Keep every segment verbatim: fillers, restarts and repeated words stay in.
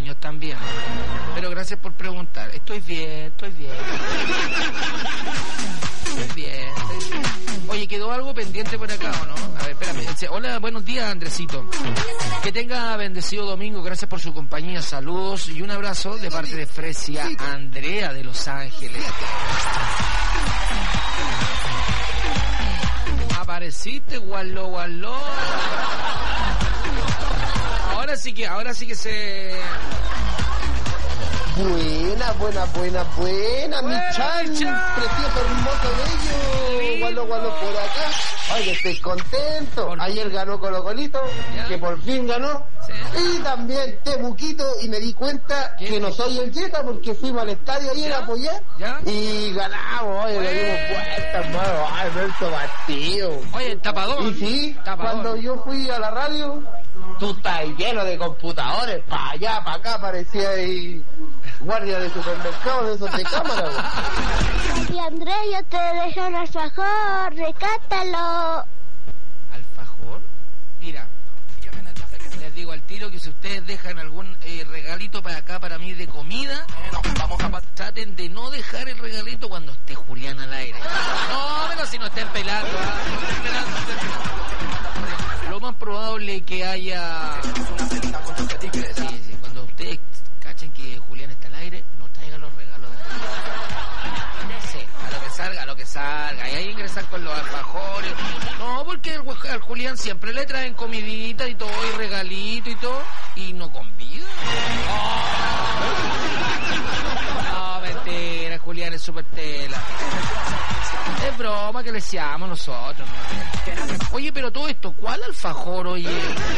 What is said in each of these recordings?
años también. Pero gracias por preguntar. Estoy bien, estoy bien. Estoy bien, estoy bien. Oye, ¿quedó algo pendiente por acá o no? A ver, espérame. Hola, buenos días, Andresito. Que tenga bendecido domingo. Gracias por su compañía. Saludos y un abrazo de parte de Fresia Andrea de Los Ángeles. Apareciste, gualó, gualó. Ahora sí que, ahora sí que se... Buena, buena, buena, buena, mi chan, precioso, hermoso, bello, gualo, gualo por acá. Oye, estoy contento. Ayer ganó Colo Colito, que por fin ganó. ¿Sí? Y también Temuquito, y me di cuenta ¿Qué? que no soy el Jetta porque fuimos al estadio ayer a apoyar. ¿Ya? Y ganamos, oye, le dimos vuelta, hermano. Ay, nuestro partido. Oye, tapador. Y sí, tapador. Cuando yo fui a la radio, tú estás lleno de computadores, para allá, para acá, parecía ahí guardia de supermercado, de esos de cámara. Y Andrés, yo te dejé un alfajor, recátalo. ¿Alfajor? Mira, les digo al tiro que si ustedes dejan algún eh, regalito para acá, para mí, de comida, no, vamos a traten de no dejar el regalito cuando esté Julián al aire. No, pero si no estén pelando, ¿eh? No estén pelando, no estén pelando. Lo más probable que haya... Sí, sí, cuando ustedes cachen que Julián está al aire, no traigan los regalos de... Sí, a lo que salga, a lo que salga. Y ahí ingresan con los alfajores. No, porque al, al Julián siempre le traen comidita y todo, y regalito y todo, y no convida. No, no mentira, Julián es súper tela. Es broma que le seamos nosotros, ¿no? Oye, pero todo esto, ¿cuál alfajor, oye?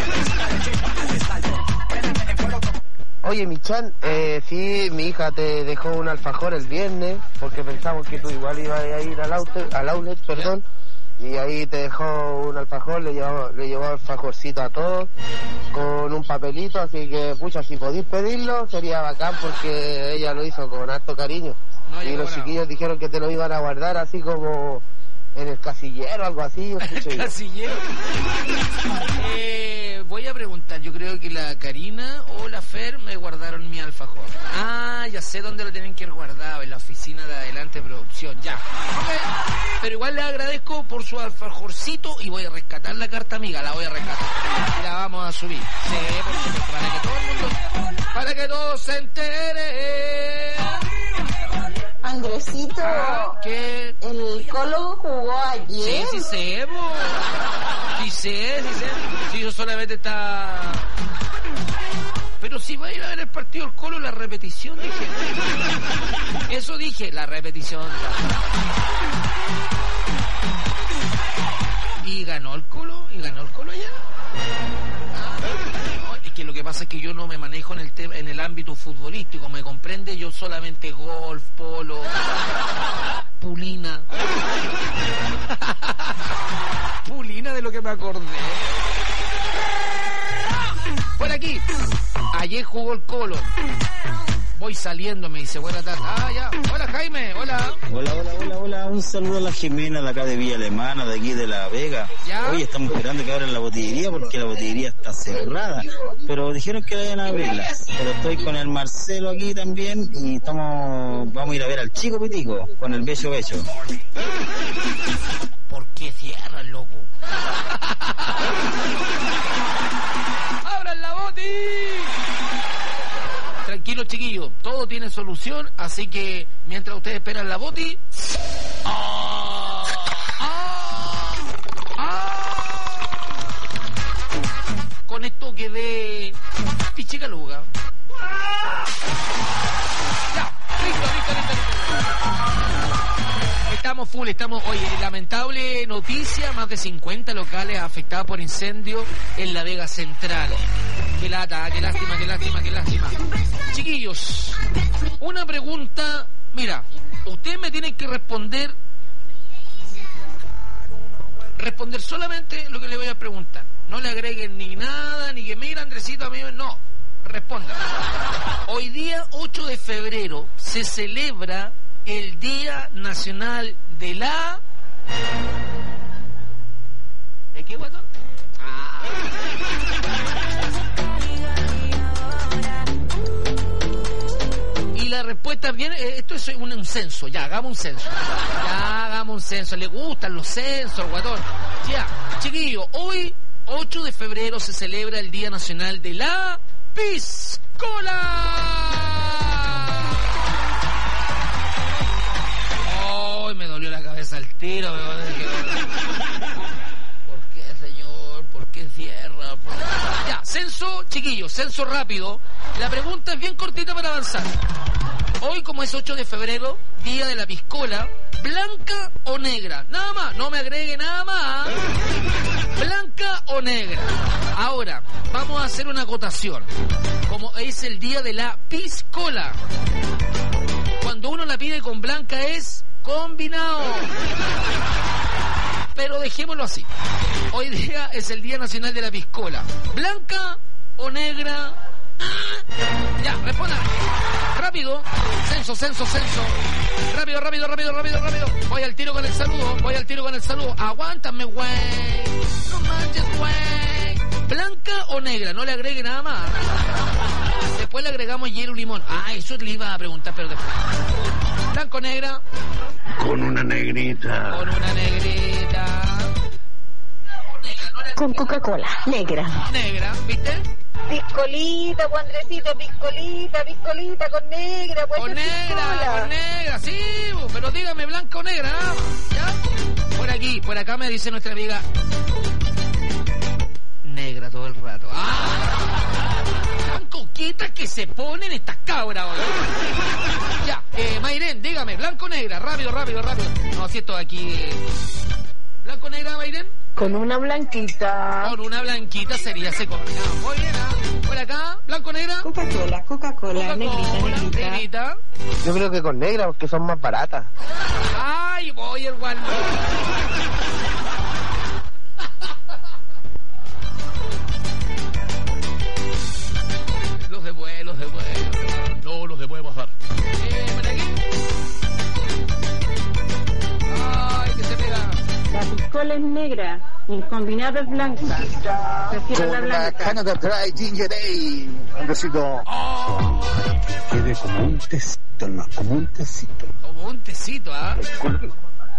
Oye, Michan, eh, sí, mi hija te dejó un alfajor el viernes, porque pensamos que tú igual ibas a ir al outlet, al outlet, perdón, y ahí te dejó un alfajor, le llevó, le llevó alfajorcito a todos, con un papelito, así que, pucha, si podéis pedirlo, sería bacán, porque ella lo hizo con harto cariño. No, y los chiquillos dijeron que te lo iban a guardar así como en el casillero, algo así. ¿El casillero? eh, voy a preguntar, yo creo que la Karina o la Fer me guardaron mi alfajor. Ah, ya sé dónde lo tienen que ir guardado, en la oficina de Adelante Producción, ya. Okay. Pero igual les agradezco por su alfajorcito y voy a rescatar la carta amiga, la voy a rescatar. Y la vamos a subir. Sí, por supuesto, para que todo el mundo, para que todos se enteren. Andresito, ah, ¿qué? El Colo jugó ayer. Sí, sí sé, bo. Sí sé, sí sé. Sí, yo solamente está... Pero si va a ir a ver el partido del Colo, la repetición, dije. Eso dije, la repetición. ¿Y ganó el Colo? ¿Y ganó el Colo allá? Que lo que pasa es que yo no me manejo en el tema, en el ámbito futbolístico, me comprende, yo solamente golf, polo, pulina. Pulina, de lo que me acordé. Por aquí, ayer jugó el Colo. Voy saliendo, me dice, buena tarde. Ah, ya. Hola, Jaime, hola. Hola, hola, hola, hola. Un saludo a la Jimena de acá de Villa Alemana, de aquí de La Vega. ¿Ya? Hoy estamos esperando que abran la botillería porque la botillería está cerrada. Pero dijeron que vayan a abrirla. Pero estoy con el Marcelo aquí también y estamos, vamos a ir a ver al Chico Pitico con el Becho Becho. ¿Por qué cierran, loco? ¡Abran la boti! Tranquilo, chiquillos, todo tiene solución, así que mientras ustedes esperan la boti... ¡Ah! ¡Ah! ¡Ah! Con esto quedé pichicaluga. Ya, listo, listo, listo, listo. Estamos full, estamos... Oye, lamentable noticia, más de cincuenta locales afectados por incendio en La Vega Central. Qué lata, qué lástima, qué lástima, qué lástima. Chiquillos, una pregunta, mira, ustedes me tienen que responder, responder solamente lo que le voy a preguntar. No le agreguen ni nada, ni que mira, Andresito, a mí, no, respondan. Hoy día ocho de febrero se celebra el Día Nacional de la... ¿De qué, guatón? Ah... preguntas bien, eh, esto es un, un censo, ya, hagamos un censo. Ya, hagamos un censo, le gustan los censos, guatón. Ya, chiquillo, hoy, ocho de febrero, se celebra el Día Nacional de la Piscola. Ay, me dolió la cabeza al tiro. Me... ¿Por qué, señor? ¿Por qué cierra? ¿Por qué? Ya, censo, chiquillos, censo rápido. La pregunta es bien cortita para avanzar. Hoy, como es ocho de febrero, Día de la Piscola, ¿blanca o negra? Nada más, no me agregue nada más. ¿Blanca o negra? Ahora, vamos a hacer una acotación. Como es el Día de la Piscola, cuando uno la pide con blanca es combinado. Pero dejémoslo así. Hoy día es el Día Nacional de la Piscola. ¿Blanca o negra? Ya, respondan. Rápido. Censo, censo, censo. Rápido, rápido, rápido, rápido, rápido. Voy al tiro con el saludo. Voy al tiro con el saludo. Aguántame, güey. No manches, güey. ¿Blanca o negra? No le agregue nada más. Después le agregamos hielo y limón. Ah, eso le iba a preguntar, pero después. ¿Blanco o negra? Con una negrita. Con una negrita. Con Coca-Cola, negra. Negra, ¿viste? Piscolita, pues Andresito, piscolita, piscolita con negra, pues. Con negra, con negra, sí, pero dígame blanca o negra, ¿ya? Por aquí, por acá me dice nuestra amiga negra todo el rato. ¡Ah! Tan coquetas que se ponen estas cabras hoy. Ya, eh, Mayren, dígame, blanco o negra, rápido, rápido, rápido. No, si esto aquí... Eh... ¿Blanco o negra, Mayren? Con una blanquita. Con una blanquita sería ese combinado. Muy bien, ¿eh? Por acá, blanco o negra. Coca-Cola, Coca-Cola, negrita, negrita, negrita. Yo creo que con negra, porque son más baratas. Ay, voy el guardo. Los de vuelo, los de vuelo. No, los de podemos dar. Eh, por aquí. Ay, que se pega. La piscola es negra, el combinado es blanca. Prefiero la blanca. Canada Dry Ginger Ale. Andresito. Oh. Quede como un tecito, no, como un tecito. Como un tecito, ¿ah? ¿eh? Con,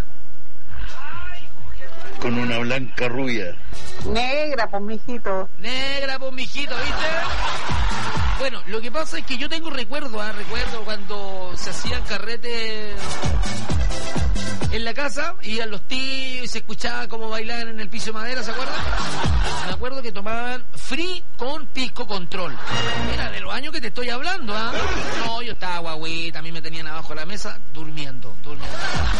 con una blanca rubia. Negra, pues mijito. Negra, pues mijito, ¿viste? Bueno, lo que pasa es que yo tengo recuerdo, ¿ah? Recuerdo cuando se hacían carretes en la casa, iban los tíos y se escuchaba cómo bailaban en el piso de madera, ¿se acuerdan? Me acuerdo que tomaban free con pisco control. Era de los años que te estoy hablando, ¿ah? ¿eh? No, yo estaba guagüita, a mí me tenían abajo de la mesa durmiendo, durmiendo.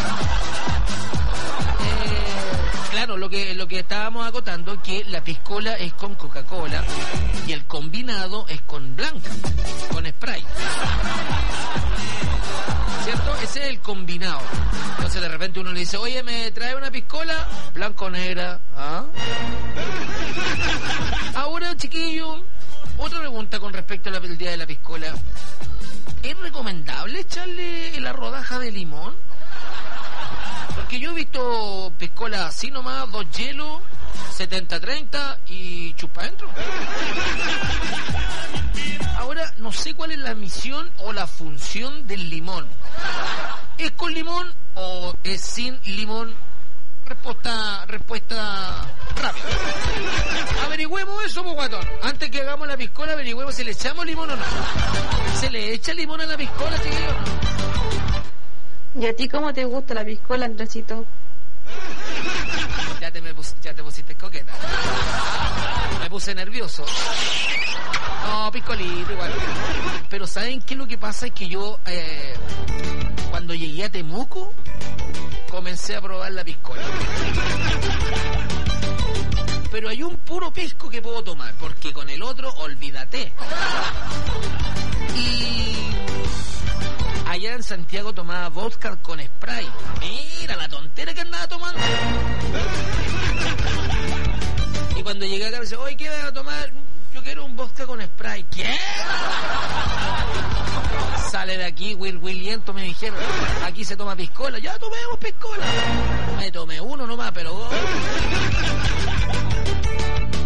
Eh, claro, lo que, lo que estábamos acotando es que la piscola es con Coca-Cola y el combinado es con blanca, con Sprite. ¿Cierto? Ese es el combinado. Entonces de repente uno le dice, oye, ¿me trae una piscola? Blanco o negra. ¿Ah? Ahora, chiquillo, otra pregunta con respecto al día de la piscola. ¿Es recomendable echarle la rodaja de limón? Porque yo he visto piscola así nomás, dos hielos, setenta treinta y chupa adentro. Ahora, no sé cuál es la misión o la función del limón. ¿Es con limón o es sin limón? Respuesta, respuesta rápida. Averigüemos eso, po, guatón. Antes que hagamos la piscola, averigüemos si le echamos limón o no. ¿Se le echa limón a la piscola, chiquillos? ¿Y a ti cómo te gusta la piscola, Andresito? Ya te, me pus, ya te pusiste coqueta. Me puse nervioso. No, piscolito igual. Pero ¿saben qué es lo que pasa? Es que yo, eh, cuando llegué a Temuco, comencé a probar la piscola. Pero hay un puro pisco que puedo tomar, porque con el otro, olvídate. Y allá en Santiago tomaba vodka con Sprite. Mira la tontera que andaba tomando. Y cuando llegué acá me dice, oye, ¿qué vas a tomar? Yo quiero un vodka con Sprite. ¿Qué? Sale de aquí, Will Williento, me dijeron. Aquí se toma piscola. Ya tomemos piscola. Me tomé uno nomás, pero...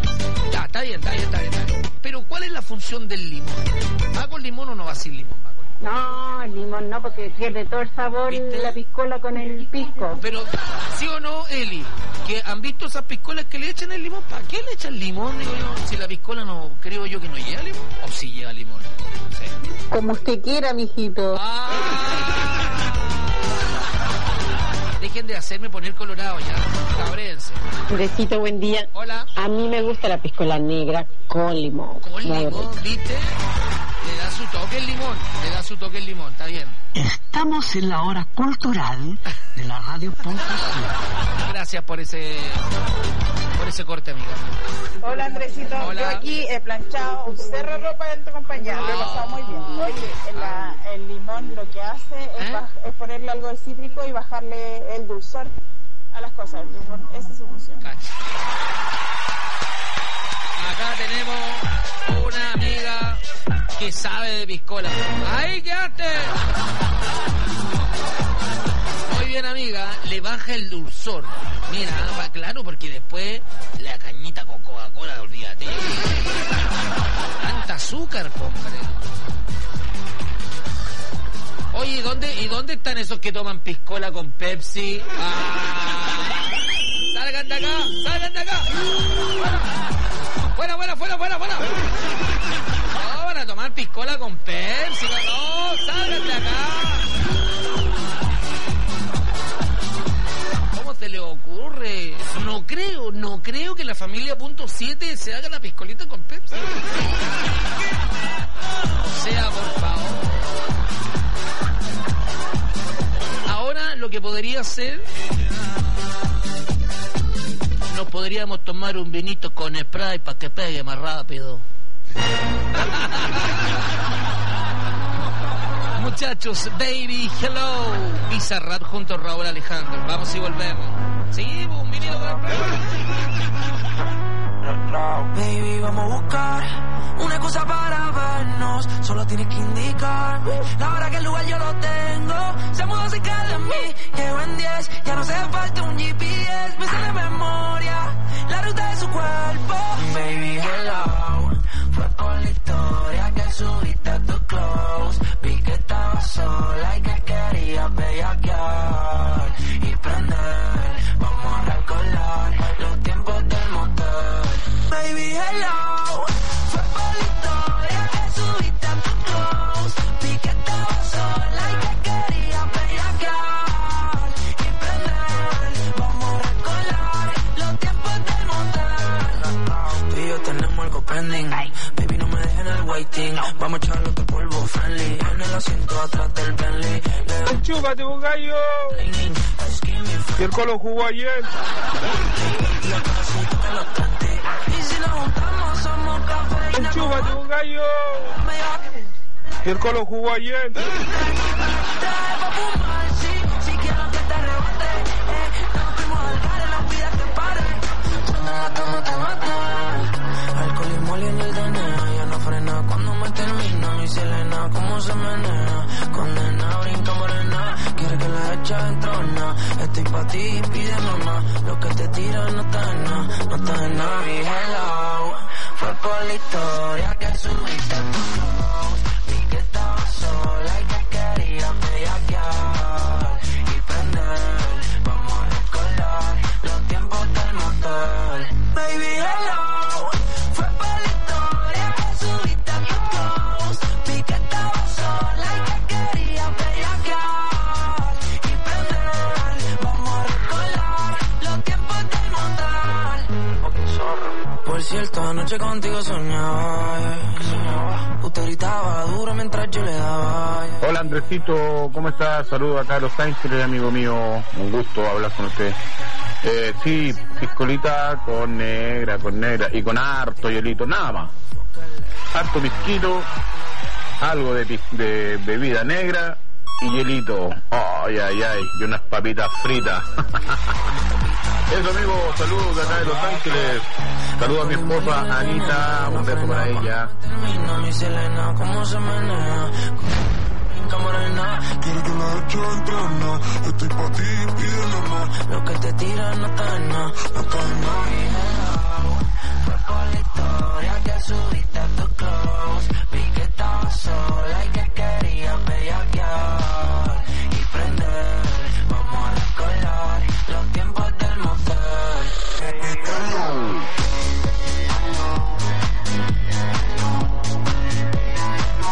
Ya, está bien, está bien, está bien, está bien. Pero ¿cuál es la función del limón? ¿Va con limón o no va sin limón? Va con limón. No, el limón no, porque pierde todo el sabor. ¿Viste? La piscola con el pisco. Pero, ¿sí o no, Eli? Que han visto esas piscolas que le echan el limón. ¿Para qué le echan limón, digo yo? Si la piscola no, creo yo que no lleva limón. ¿O si lleva limón? No sé. Como usted quiera, mijito. Ah. Dejen de hacerme poner colorado ya. Cabréense. Andresito, buen día. Hola. A mí me gusta la piscola negra con limón. Con limón, ¿viste? Le da su toque el limón, le da su toque el limón, está bien. Estamos en la hora cultural de la radio Ponte. Gracias por ese por ese corte, amiga. Hola, Andresito. Hola. Yo aquí he planchado un cerro de ropa en tu compañía. Lo he pasado muy bien. Oye, la, el limón lo que hace es, ¿Eh? baj, es ponerle algo de cítrico y bajarle el dulzor a las cosas. El limón, esa es su función. Cacha. Acá tenemos una amiga que sabe de piscola. ¡Ahí quedaste! Muy bien, amiga. Le baja el dulzor. Mira, va claro, porque después la cañita con Coca-Cola, olvídate. Tanta azúcar, compadre. Oye, ¿y dónde, ¿y dónde están esos que toman piscola con Pepsi? ¡Ah! ¡Salgan de acá! ¡Salgan de acá! ¡Fuera, fuera, fuera, fuera, fuera! No, van a tomar piscola con Pepsi. ¡No, salgan de acá! ¿Cómo se le ocurre? No creo, no creo que la familia punto siete se haga la piscolita con Pepsi. O sea, por favor. Ahora lo que podría ser, nos podríamos tomar un vinito con spray para que pegue más rápido. Muchachos, baby, hello. Bizarrap junto a Raúl Alejandro. Vamos y volvemos. Sí, un vinito con spray. Baby, vamos a buscar una excusa para vernos. Solo tienes que indicarme la hora que el lugar yo lo tengo. Se mudó cerca de mí, llevo en diez. Ya no hace falta un G P S. Me sale de memoria la ruta de su cuerpo. Baby, hello. Fue por la historia que subiste a tu close. Vi que estaba sola y que querías bellaquear y prender. Vamos a recordar los tiempos del motel. Baby, hello. Fue por la historia que subiste a tu close. Vi que estaba sola y que querías bellaquear y prender. Vamos a recordar los tiempos del motel. Tú y yo tenemos algo pending. Baby, no me dejen el waiting. Vamos a echarlo de polvo friendly. En el asiento atrás del Bentley. Chúpate un gallo. Y el Colo jugó ayer. Y si nos juntamos somos cafeína. Chúpate un gallo. Y el Colo jugó ayer. Si quiero que te rebote, eh, nos fuimos al bar, no pidas que pare. Cuando la cama te mata. Alcohol y moli en el D N A. Ya no frena cuando me termina. Mi Selena, cómo se menea. Condena, brinca morena. Quiere que la echa en trona. Estoy pa' ti, pide mamá. Lo que te tira no está en nada, no está en nada. Mi hello, fue por la historia que subiste en tu close. Vi que estaba sola y que quería bellaquear y prender. Vamos a recordar los tiempos del motel. Baby, hello, fue por la historia que subiste en tu close. Vi que estaba sola y que quería bellaquear y prender. Vamos a recordar los tiempos del motel. Por cierto, anoche contigo soñaba, yeah. Usted gritaba duro mientras yo le daba, yeah. Hola Andresito, ¿cómo estás? Saludos acá a Los Ángeles, amigo mío. Un gusto hablar con usted. Eh, sí, piscolita con negra, con negra y con harto hielito, nada más. Harto pisquito, algo de, de bebida negra y hielito. Ay, ay, ay, y unas papitas fritas. Eso, amigo, saludos de acá de Los Ángeles. Saludos a mi esposa Anita, un beso para ella. Termina mi Selena, cómo se menea. Morena, quiero que la eche en trona. Estoy pa' ti, pídeme más. Lo que te tira no está en nada, no está en nada. Fue por la historia que subiste a tu close. Vi que estaba sola y que quería ver.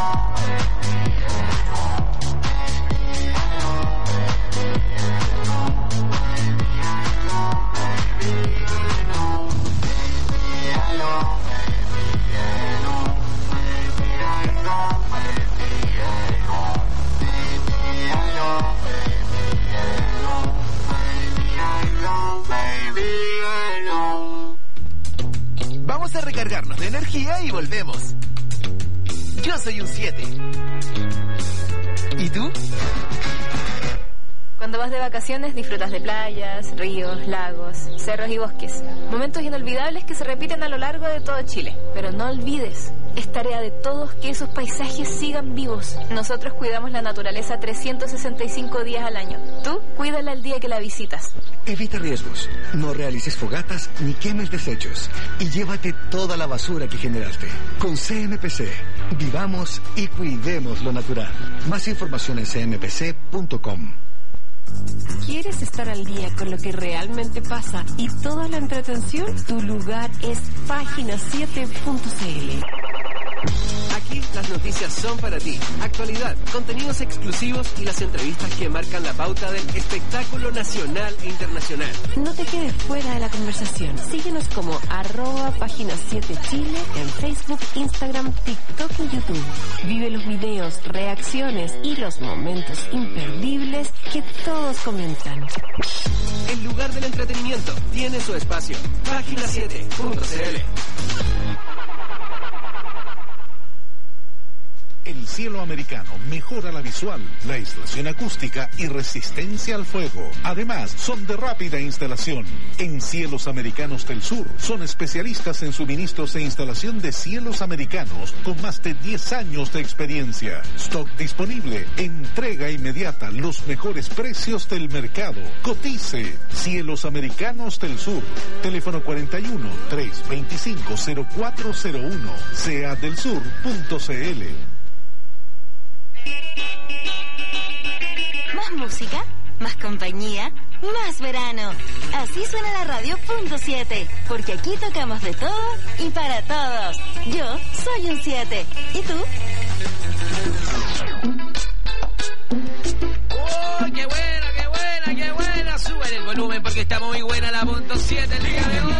Vamos a recargarnos de energía y volvemos. Yo soy un siete. ¿Y tú? Cuando vas de vacaciones disfrutas de playas, ríos, lagos, cerros y bosques. Momentos inolvidables que se repiten a lo largo de todo Chile. Pero no olvides, es tarea de todos que esos paisajes sigan vivos. Nosotros cuidamos la naturaleza trescientos sesenta y cinco días al año. Tú, cuídala el día que la visitas. Evita riesgos, no realices fogatas ni quemes desechos y llévate toda la basura que generaste. Con C M P C, vivamos y cuidemos lo natural. Más información en c m p c punto com. ¿Quieres estar al día con lo que realmente pasa y toda la entretención? Tu lugar es página siete punto c l. Aquí las noticias son para ti. Actualidad, contenidos exclusivos y las entrevistas que marcan la pauta del espectáculo nacional e internacional. No te quedes fuera de la conversación. Síguenos como arroba página siete Chile en Facebook, Instagram, TikTok y YouTube. Vive los videos, reacciones y los momentos imperdibles que todos comentan. El lugar del entretenimiento tiene su espacio. página siete punto c l. El cielo americano mejora la visual, la aislación acústica y resistencia al fuego. Además, son de rápida instalación. En Cielos Americanos del Sur, son especialistas en suministros e instalación de cielos americanos con más de diez años de experiencia. Stock disponible, entrega inmediata, los mejores precios del mercado. Cotice. Cielos Americanos del Sur. Teléfono cuarenta y uno, trescientos veinticinco, cero cuatro cero uno. c a del sur punto c l. Más música, más compañía, más verano. Así suena la radio punto siete, porque aquí tocamos de todo y para todos. Yo soy un siete. ¿Y tú? ¡Oh, qué buena, qué buena, qué buena! Suben el volumen porque está muy buena la punto siete el día de hoy.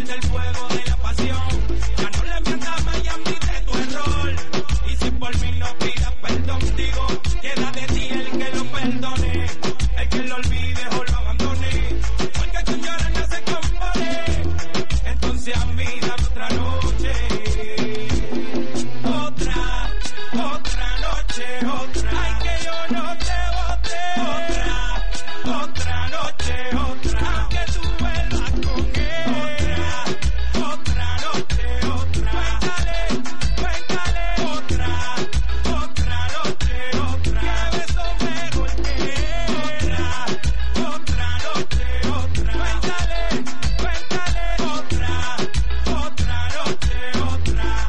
Por mí no noche, otra. Ay, que yo no te boté. Otra, otra noche, otra. Aunque tú vuelvas con él. Otra, otra noche, otra. Cuéntale, cuéntale. Otra, otra noche, otra. Que beso me golpea. Otra, otra noche, otra. Cuéntale, cuéntale. Otra, otra noche, otra.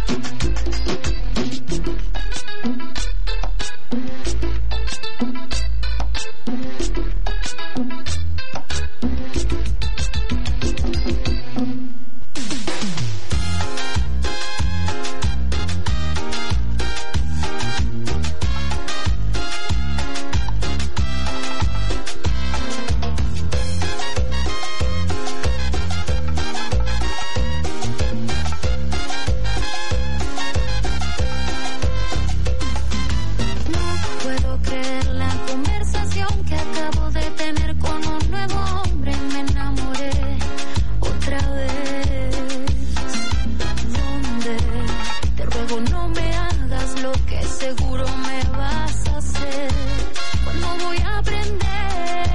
No puedo creer la conversación que acabo de tener con un nuevo hombre. Me enamoré otra vez. ¿Dónde? Te ruego no me hagas lo que seguro me vas a hacer. ¿Cuándo voy a aprender?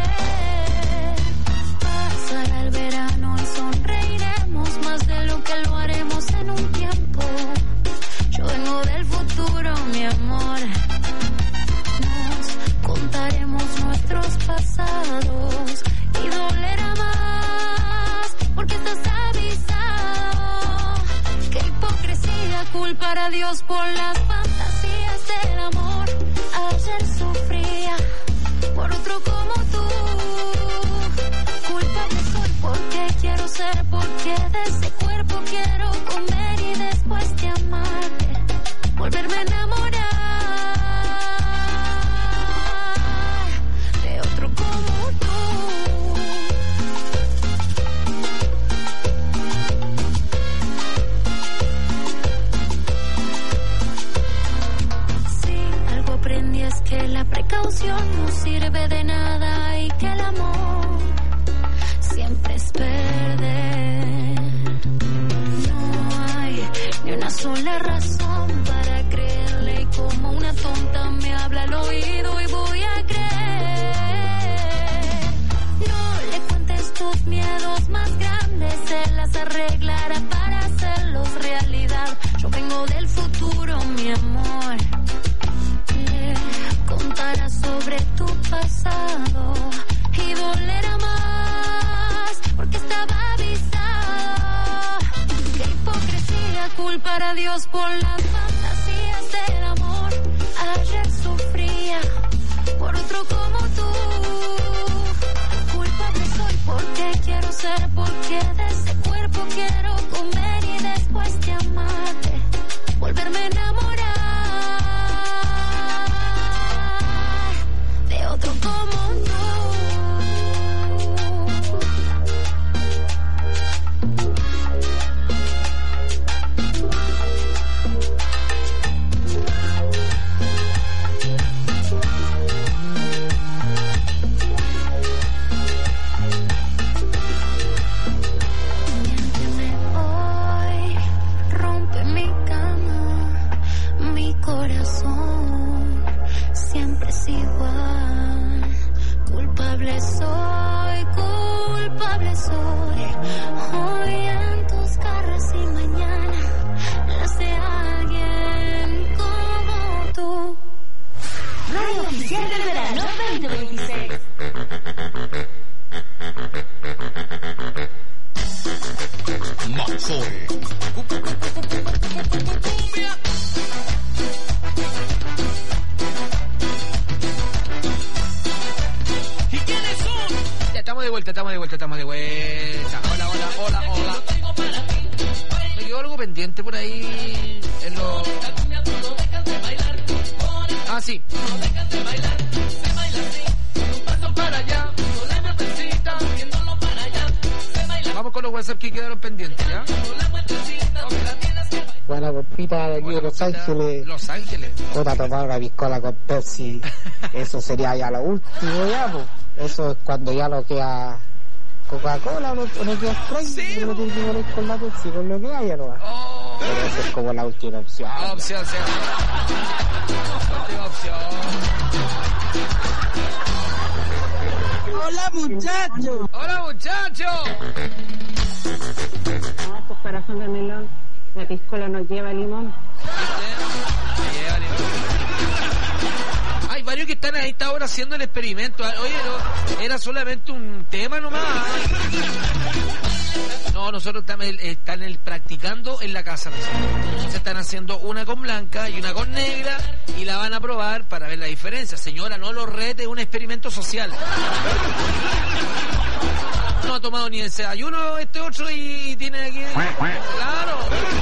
Pasará el verano y sonreiremos más de lo que lo haremos en un tiempo. Yo vengo del futuro, mi amor. Nos contaremos nuestros pasados y dolerá más porque estás avisado. Qué hipocresía culpar a Dios por las fantasías del amor. Ayer sufría por otro como tú. Culpable soy porque quiero ser, porque de ese cuerpo quiero comer y después de amarte volverme a enamorar de otro como tú. Si algo aprendí es que la precaución no sirve de nada y que el amor siempre es perder. No hay ni una sola razón para creerle y como una tonta me habla al oído y voy a creer. No le cuentes tus miedos más grandes, se las arreglará para hacerlos realidad. Yo vengo del futuro, mi amor. Le contarás sobre tu pasado y dolerá más porque estaba avisado. Qué hipocresía culpar a Dios por las fantasías del amor. Ayer sufría por otro como tú. Culpable soy porque quiero ser, porque de ese cuerpo quiero comer y después de amarte volverme a enamorar de otro como tú. Miénteme hoy, rompe mi cama, mi corazón siempre es igual. Culpable soy, culpable soy. Hoy en tus garras y mañana las de alguien como tú. Radio Oficial del Verano veinte veintiséis. Maxoe. ¿Y quiénes son? Ya estamos de vuelta, estamos de vuelta, estamos de vuelta. Hola, hola, hola, hola. Me quedó algo pendiente por ahí en los... Ah, sí. Vamos con los WhatsApp que quedaron pendientes, ¿ya? Buena compita de aquí de Los Ángeles. Los Ángeles. Puta, tomar una piscola con Pepsi. Eso sería ya lo último, ya, pues. Eso es cuando ya no queda Coca-Cola o no, o no queda Sprite. Sí, uno tiene que poner con la Pepsi, con lo que haya, no va. Oh. Pero eso es como la última opción. Opción, sí. Hola, muchachos. Hola, muchachos. No, pues corazón de melón. La piscola no lleva limón. No lleva limón. Hay varios que están a esta hora haciendo el experimento. Oye, no, era solamente un tema nomás. No, nosotros estamos están el, practicando en la casa. Se están haciendo una con blanca y una con negra y la van a probar para ver la diferencia. Señora, no lo rete, es un experimento social. No ha tomado ni desayuno este otro y tiene aquí... Claro.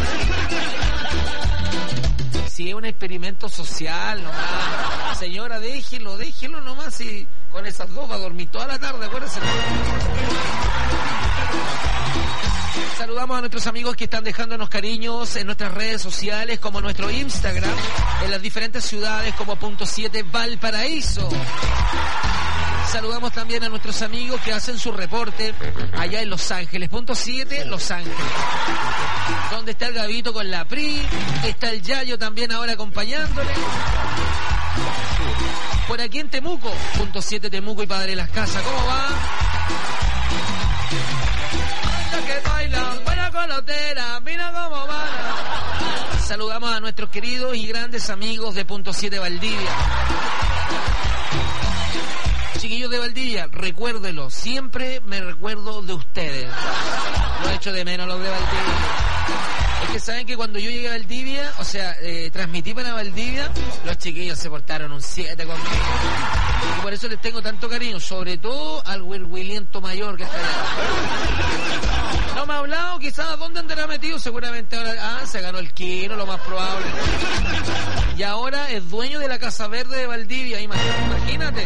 Si es un experimento social nomás. Señora, déjelo, déjelo nomás y con esas dos va a dormir toda la tarde, acuérdense. Saludamos a nuestros amigos que están dejándonos cariños en nuestras redes sociales, como nuestro Instagram, en las diferentes ciudades como punto siete Valparaíso. Saludamos también a nuestros amigos que hacen su reporte allá en Los Ángeles, punto siete Los Ángeles, donde está el Gabito con la Pri, está el Yayo también ahora acompañándole. Por aquí en Temuco, punto siete Temuco y Padre Las Casas, ¿cómo va? Que baila, buena colotera, mira cómo va. Saludamos a nuestros queridos y grandes amigos de punto siete Valdivia. Chiquillos de Valdivia, recuérdelo, siempre me recuerdo de ustedes. Lo he hecho de menos los de Valdivia. Es que saben que cuando yo llegué a Valdivia, o sea, eh, transmití para Valdivia, los chiquillos se portaron un siete conmigo. Y por eso les tengo tanto cariño, sobre todo al Williento mayor que está allá. No me ha hablado, quizás dónde andará metido, seguramente ahora, ah, se ganó el Quino, lo más probable. Y ahora es dueño de la Casa Verde de Valdivia, imagínate.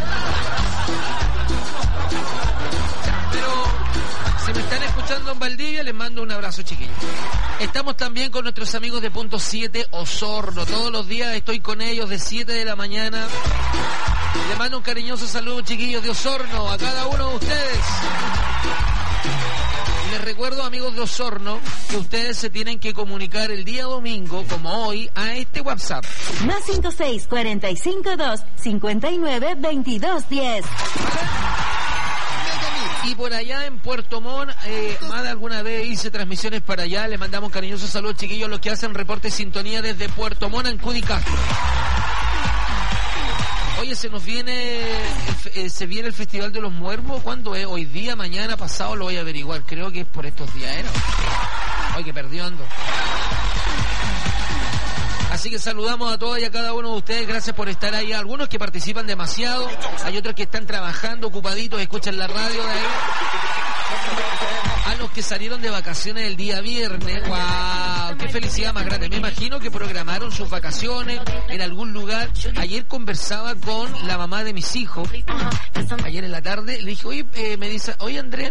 Pero si me están escuchando en Valdivia, les mando un abrazo, chiquillos. Estamos también con nuestros amigos de punto siete Osorno. Todos los días estoy con ellos de siete de la mañana. Les mando un cariñoso saludo, chiquillos de Osorno, a cada uno de ustedes. Y les recuerdo, amigos de Osorno, que ustedes se tienen que comunicar el día domingo, como hoy, a este WhatsApp. Más cinco seis cuatro cinco dos cinco nueve veintidós diez. Y por allá en Puerto Montt, eh, más de alguna vez hice transmisiones para allá. Les mandamos cariñosos saludos, chiquillos, los que hacen reporte sintonía desde Puerto Montt en Cudicastro. Oye, se nos viene, eh, se viene el Festival de los Muermos. ¿Cuándo es? Hoy día, mañana, pasado, lo voy a averiguar. Creo que es por estos días, ¿eh? Oye, que perdiondo. Así que saludamos a todos y a cada uno de ustedes, gracias por estar ahí. Algunos que participan demasiado, hay otros que están trabajando, ocupaditos, escuchan la radio de ahí. A los que salieron de vacaciones el día viernes, wow, qué felicidad más grande. Me imagino que programaron sus vacaciones en algún lugar. Ayer conversaba con la mamá de mis hijos, ayer en la tarde, le dije, oye, eh, me dice, oye Andrés,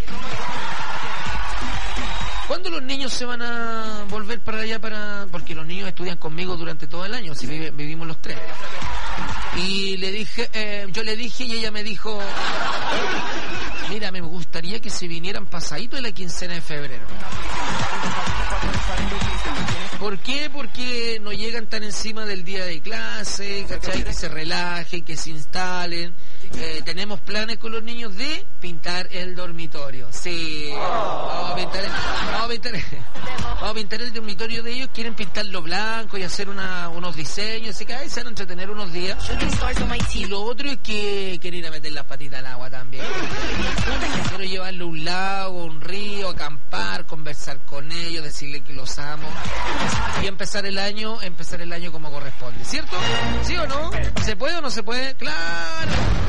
¿cuándo los niños se van a volver para allá para...? Porque los niños estudian conmigo durante todo el año, así vive, vivimos los tres. Y le dije, eh, yo le dije y ella me dijo, mira, me gustaría que se vinieran pasadito de la quincena de febrero. ¿Por qué? Porque no llegan tan encima del día de clase, ¿cachai? Que se relajen, que se instalen. Eh, tenemos planes con los niños de pintar el dormitorio. Sí, vamos a pintar el, vamos a pintar, vamos a pintar el dormitorio de ellos. Quieren pintarlo blanco y hacer una, unos diseños. Así que ahí se van a entretener unos días. Y lo otro es que quieren ir a meter las patitas al agua también. Quiero llevarlo a un lago, a un río, acampar, conversar con ellos, decirle que los amo y empezar el año, empezar el año como corresponde, ¿cierto? ¿Sí o no? ¿Se puede o no se puede? ¡Claro!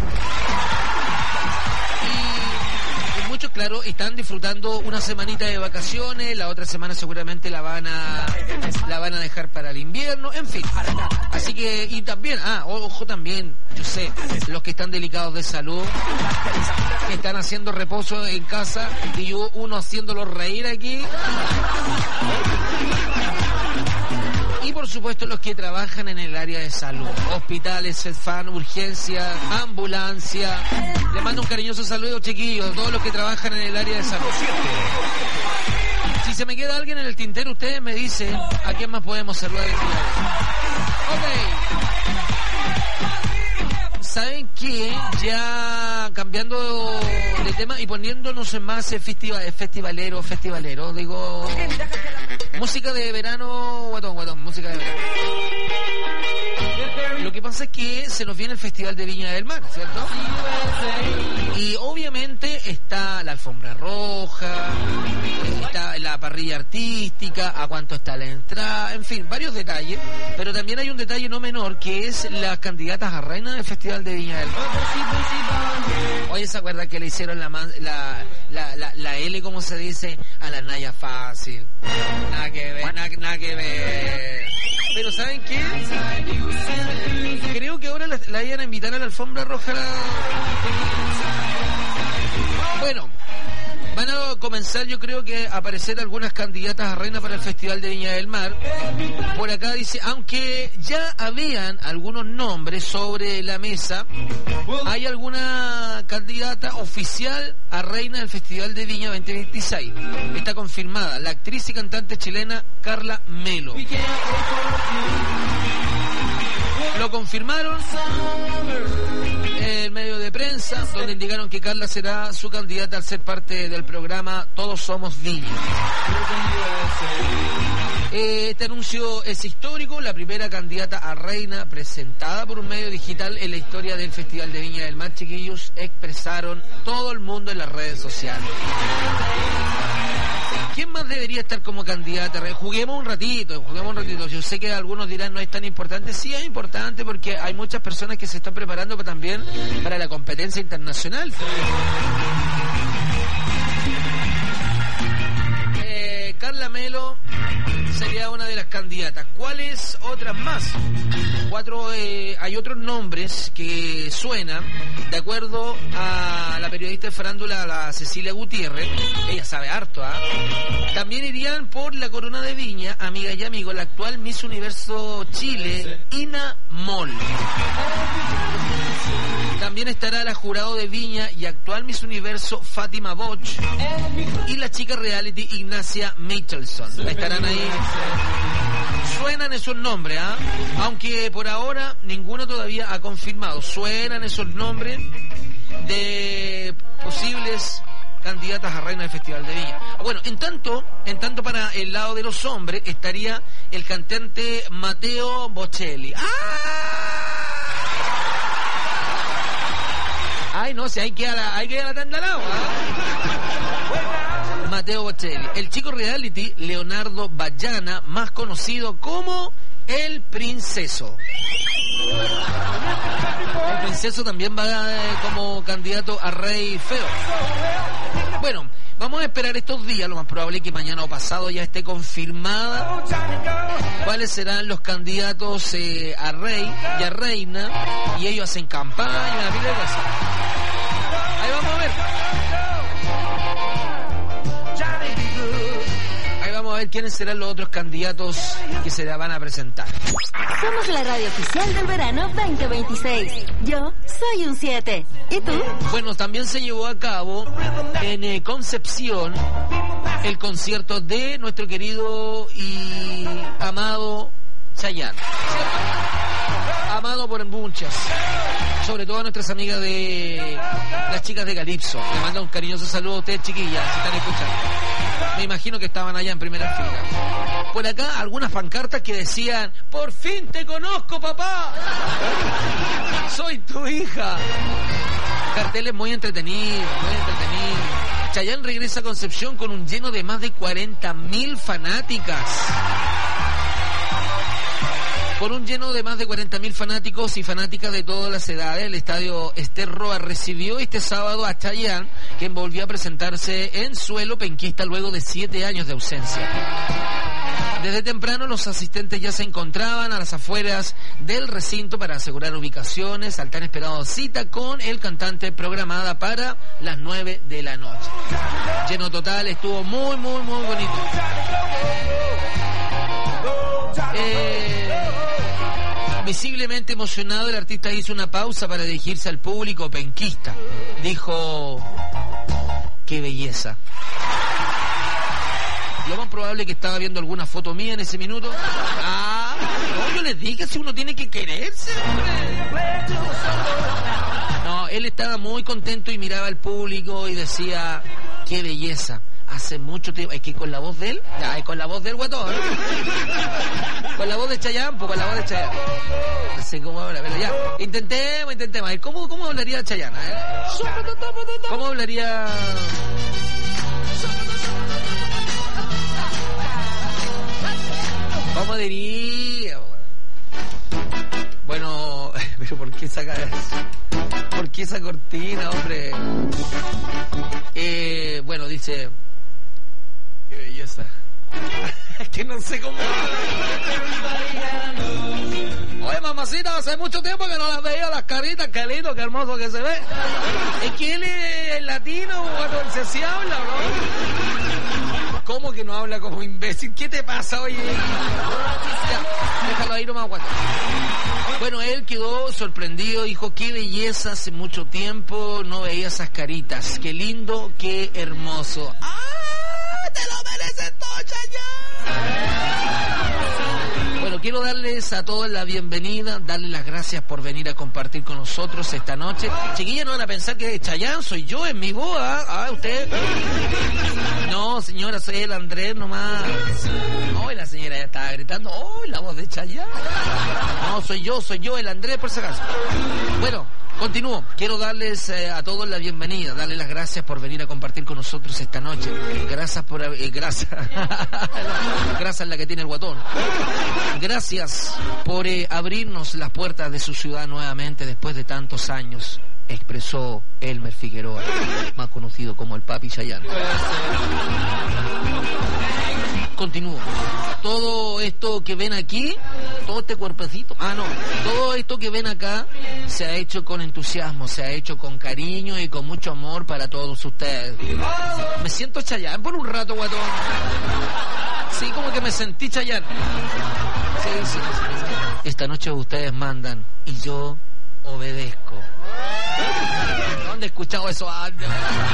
Y, y muchos, claro, están disfrutando una semanita de vacaciones, la otra semana seguramente la van a la van a dejar para el invierno, en fin. Así que, y también, ah, ojo también, yo sé, los que están delicados de salud, que están haciendo reposo en casa, y yo uno haciéndolos reír aquí. Y por supuesto los que trabajan en el área de salud, hospitales, CESFAM, urgencia, ambulancia. Les mando un cariñoso saludo, chiquillos, a todos los que trabajan en el área de salud. Si se me queda alguien en el tintero, ustedes me dicen a quién más podemos saludar el día. Ok. ¿Saben qué? Ya ya cambiando de tema y poniéndonos en más festival, festivalero, festivalero, digo, música de verano, guatón, guatón, música de verano. Lo que pasa es que se nos viene el Festival de Viña del Mar, ¿cierto? Y obviamente está la alfombra roja, está la parrilla artística, a cuánto está la entrada, en fin, varios detalles, pero también hay un detalle no menor que es las candidatas a reina del Festival de Viña del Mar. Oye, ¿se acuerda que le hicieron la, la, la, la, la L, como se dice, a la Naya Fácil? Nada que ver, nada, nada que ver. Pero ¿saben qué? Creo que ahora la, la iban a invitar a la alfombra roja. La... Bueno, van a comenzar, yo creo que a aparecer algunas candidatas a reina para el Festival de Viña del Mar. Por acá dice, aunque ya habían algunos nombres sobre la mesa, hay alguna candidata oficial a reina del Festival de Viña veinte veintiséis. Está confirmada, la actriz y cantante chilena Carla Melo. Lo confirmaron en medio de prensa, donde indicaron que Carla será su candidata al ser parte del programa Todos Somos Viña. Este anuncio es histórico, la primera candidata a reina presentada por un medio digital en la historia del Festival de Viña del Mar. Chiquillos, expresaron todo el mundo en las redes sociales. ¿Quién más debería estar como candidata? Juguemos un ratito, juguemos un ratito. Yo sé que algunos dirán no es tan importante. Sí es importante porque hay muchas personas que se están preparando también para la competencia internacional. Eh, Carla Melo sería una de las candidatas. ¿Cuáles otras más? Cuatro, eh, hay otros nombres que suenan, de acuerdo a la periodista de farándula, la Cecilia Gutiérrez. Ella sabe harto, ¿ah? ¿eh? También irían por la corona de Viña, amiga y amigo, la actual Miss Universo Chile, Ina Moll. También estará la jurado de Viña y actual Miss Universo Fátima Boch y la chica reality Ignacia Michelson. Estarán ahí. Suenan esos nombres, ¿ah? ¿eh? Aunque por ahora ninguno todavía ha confirmado. Suenan esos nombres de posibles candidatas a reina del Festival de Viña. Bueno, en tanto, en tanto para el lado de los hombres estaría el cantante Matteo Bocelli. ¡Ah! Ay, no, si hay que ir a la, hay que ir a la tanda al lado, ¿eh? Matteo Bocelli. El chico reality Leonardo Bayana, más conocido como El Princeso. El Princeso también va eh, como candidato a rey feo. Bueno, vamos a esperar estos días, lo más probable es que mañana o pasado ya esté confirmada cuáles serán los candidatos eh, a rey y a reina, y ellos hacen campaña, una pila de cosas. Ahí vamos a ver. Vamos a ver quiénes serán los otros candidatos que se la van a presentar. Somos la radio oficial del verano veinte veintiséis. Yo soy un siete. ¿Y tú? Bueno, también se llevó a cabo en eh, Concepción el concierto de nuestro querido y amado Chayanne. Amado por muchas, sobre todo a nuestras amigas de las chicas de Calipso. Le mando un cariñoso saludo a ustedes, chiquillas, si están escuchando. Me imagino que estaban allá en primera fila. Por acá algunas pancartas que decían: por fin te conozco, papá, soy tu hija. Carteles muy entretenidos, muy entretenidos. Chayanne regresa a Concepción con un lleno de más de cuarenta mil fanáticas. Con un lleno de más de cuarenta mil fanáticos y fanáticas de todas las edades, el estadio Ester Roa recibió este sábado a Chayanne, quien volvió a presentarse en suelo penquista luego de siete años de ausencia. Desde temprano los asistentes ya se encontraban a las afueras del recinto para asegurar ubicaciones al tan esperado cita con el cantante programada para las nueve de la noche. Lleno total, estuvo muy, muy, muy bonito. Eh... Visiblemente emocionado, el artista hizo una pausa para dirigirse al público penquista. Dijo: ¡qué belleza! Lo más probable es que estaba viendo alguna foto mía en ese minuto. Ah, no, yo les dije si uno tiene que quererse, hombre. No, él estaba muy muy contento y miraba al público y decía, qué belleza. Hace mucho tiempo, es que con la voz de él, ya, es con la voz del guatón, ¿eh? Con la voz de Chayanne, pues con la voz de Chayanne. No sé cómo habla, pero ya, intentemos, intentemos. ¿Cómo, cómo hablaría Chayanne? ¿Eh? ¿Cómo hablaría? ¿Cómo diría? Bueno, pero ¿por qué saca eso? ¿Por qué esa cortina, hombre? Eh, bueno, dice... Qué belleza. Es que no sé cómo... Oye, mamacita, hace mucho tiempo que no las veía las caritas. Qué lindo, qué hermoso que se ve. Es que él es latino, bueno, se habla, ¿no? ¿Cómo que no habla como imbécil? ¿Qué te pasa, oye? Ya, déjalo ahí nomás, guato. Bueno, él quedó sorprendido, dijo, qué belleza, hace mucho tiempo no veía esas caritas. Qué lindo, qué hermoso. ¡Ah! ¡Te lo mereces todo, Chayanne! Bueno, quiero darles a todos la bienvenida, darles las gracias por venir a compartir con nosotros esta noche. Chiquillas, no van a pensar que Chayanne soy yo en mi voz, ¿ah? ¿Ah, usted? No, señora, soy el Andrés nomás. No, y la señora ya estaba gritando, ¡oh, la voz de Chayanne! No, soy yo, soy yo, el Andrés, por si acaso. Bueno, continúo. Quiero darles eh, a todos la bienvenida, darles las gracias por venir a compartir con nosotros esta noche. Gracias por... Eh, gracias. Gracias la que tiene el guatón. Gracias por eh, abrirnos las puertas de su ciudad nuevamente después de tantos años, expresó Elmer Figueroa, más conocido como el Papi Chayanne. Continúo. Todo esto que ven aquí, todo este cuerpecito, ah no, todo esto que ven acá se ha hecho con entusiasmo, se ha hecho con cariño y con mucho amor para todos ustedes. Me siento Chayanne por un rato, guatón. Sí, como que me sentí Chayanne. Sí, sí, sí. Esta noche ustedes mandan y yo obedezco. ¿Dónde he escuchado eso antes?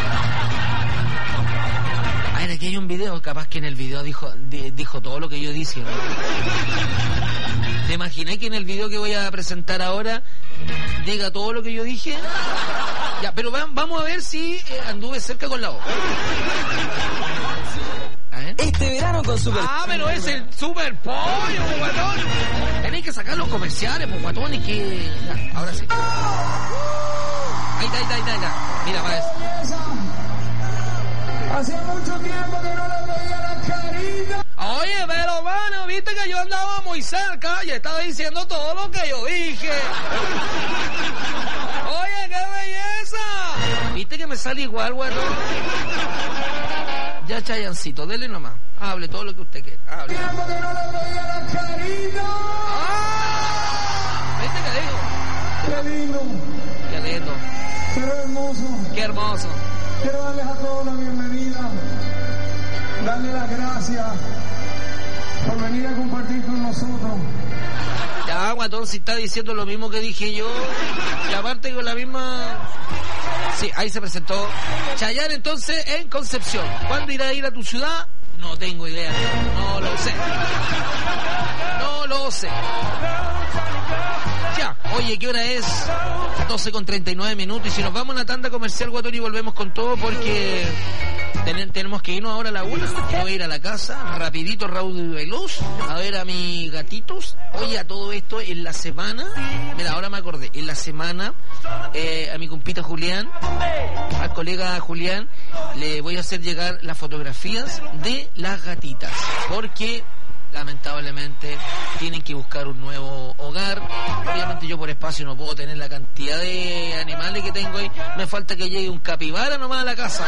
A ver, aquí hay un video, capaz que en el video dijo di, dijo todo lo que yo dije, ¿no? ¿Te imaginé que en el video que voy a presentar ahora diga todo lo que yo dije? Ya, pero va, vamos a ver si eh, anduve cerca con la O. Este verano con Super... Ah, pero es el Super Pollo, pues, guatón. Tenéis que sacar los comerciales, pues, guatón, y que... Ya, ahora sí. Ahí está, ahí está, ahí está, ahí está. Mira, para eso. Hace mucho tiempo que no le veía la carita. Oye, pero bueno, viste que yo andaba muy cerca y estaba diciendo todo lo que yo dije. Oye, qué belleza. Viste que me sale igual, guatón. Ya, Chayancito, dele nomás. Hable todo lo que usted quiera. Hable. Tiempo que no le veía la carita. ¡Ah! ¿Viste qué digo? Qué lindo. Qué lindo. Qué hermoso. Qué hermoso. Quiero darles a todos la bienvenida. Darles las gracias por venir a compartir con nosotros. Ya, guatón, si está diciendo lo mismo que dije yo. Y aparte con la misma... Sí, ahí se presentó Chayanne entonces en Concepción. ¿Cuándo irá a ir a tu ciudad? No tengo idea. No lo sé. No lo sé. Ya, oye, ¿qué hora es? doce con treinta y nueve minutos. Y si nos vamos a una tanda comercial, guatón, y volvemos con todo porque ten, tenemos que irnos ahora a la una. Yo voy a ir a la casa, rapidito, rápido y veloz, a ver a mis gatitos. Oye, a todo esto, en la semana, mira, ahora me acordé, en la semana, eh, a mi compita Julián, al colega Julián, le voy a hacer llegar las fotografías de las gatitas, porque lamentablemente tienen que buscar un nuevo hogar. Obviamente yo por espacio no puedo tener la cantidad de animales que tengo ahí. Me falta que llegue un capibara nomás a la casa.